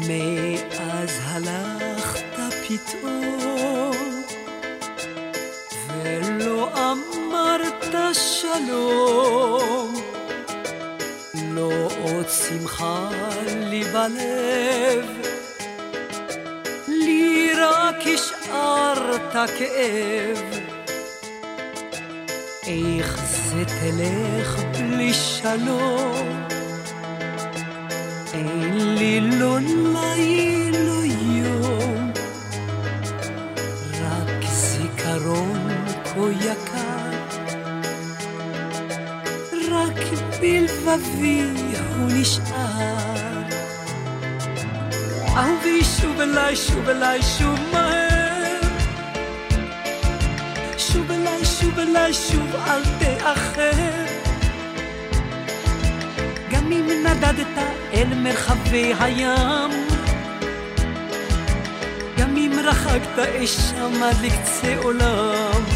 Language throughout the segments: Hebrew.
מאז הלכת פתאום ולא אמרת שלום, לא עוד שמחה לי בלב, לי רק השארת כאב. איך זה תלך בלי שלום, אין לי לא ליל לא יום, רק זיכרון כה יקר, רק בלבבי הוא נשאר. אהובי שוב אליי, שוב אליי, שוב מהר, שוב אליי, שוב אליי, שוב אל תאחר. גם אם נדדת אל מרחבי הים, גם אם רחקת אי שם עד לקצה עולם,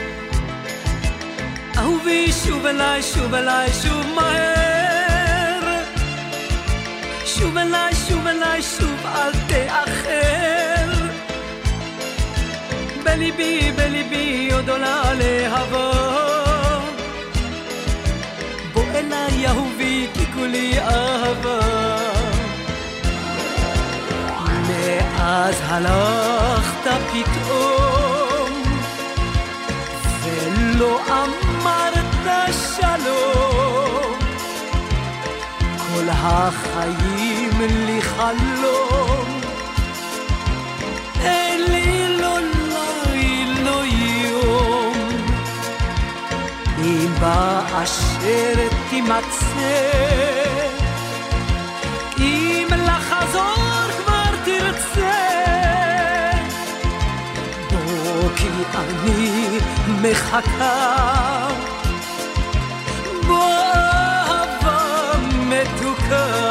אהובי שוב אליי, שוב אליי, שוב מהר, שוב אליי, שוב אליי, שוב אל תאחר. בליבי, בליבי עוד עולה להבה, בוא אליי אהובי כי כולי אהבה. מאז הלכת פתאום ולא אמרת שלום, כל החיים לי חלום, אין לי לא ליל לא יום. אם באשר תימצא, אם לחזור כבר תרצה, בוא כי אני מחכה, בוא אהבה מתוקה.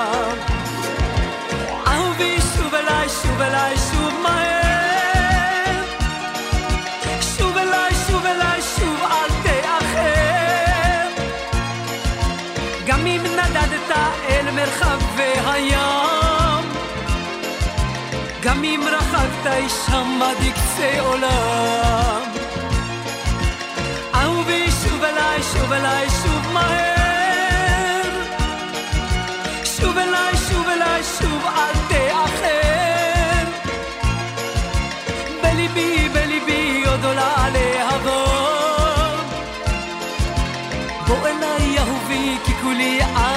אהובי שוב אליי, שוב אליי, שוב מהר, שוב אליי, שוב אליי, שוב אל תאחר. גם אם נדדת אל מרחבי הים, גם אם רחקת אי שם עד קצה עולם, אהובי שוב אליי, שוב אליי, שוב מהר, שוב אליי, שוב אליי, שוב אל תאחר. בליבי, בליבי עוד עולה להבה, בוא אליי אהובי כי כולי